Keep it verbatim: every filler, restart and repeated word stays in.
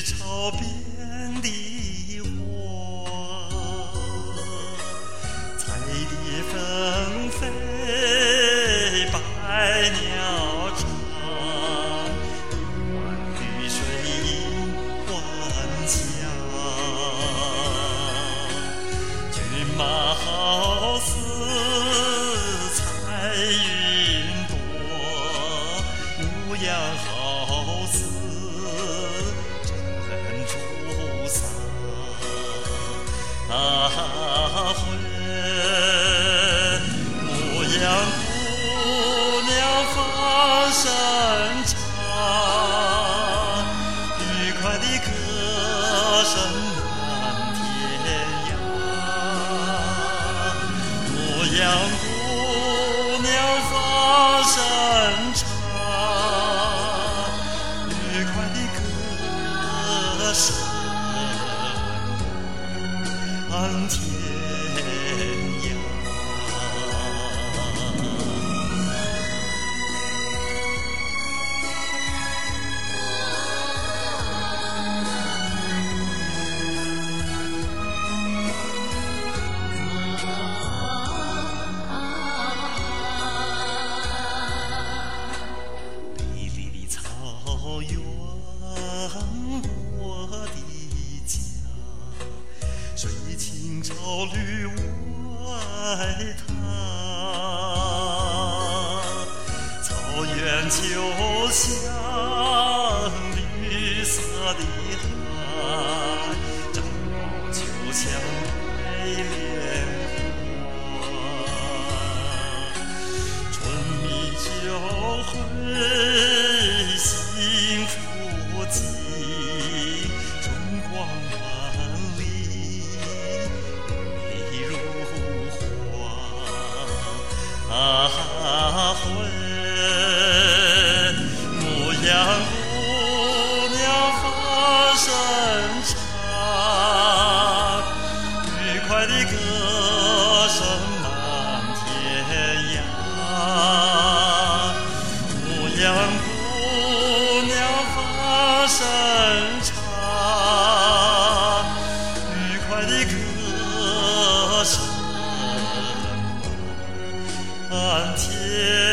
潮边的花，彩蝶纷飞，百鸟唱，万绿水映晚霞。骏马好似彩云朵，牧羊好似珍珠撒。啊会，牧羊姑娘放声唱，愉快的歌声满天涯。牧羊姑娘放声唱，愉快的歌声满天涯。美丽的草原，我的家，水清潮绿外滩，草原就像绿色的海，珍宝就像白莲花，春蜜就会幸福尽，春光万里美如画。啊会，牧羊姑娘放声唱，愉快的歌声满天涯。牧羊姑娘放声唱，愉快的歌声满天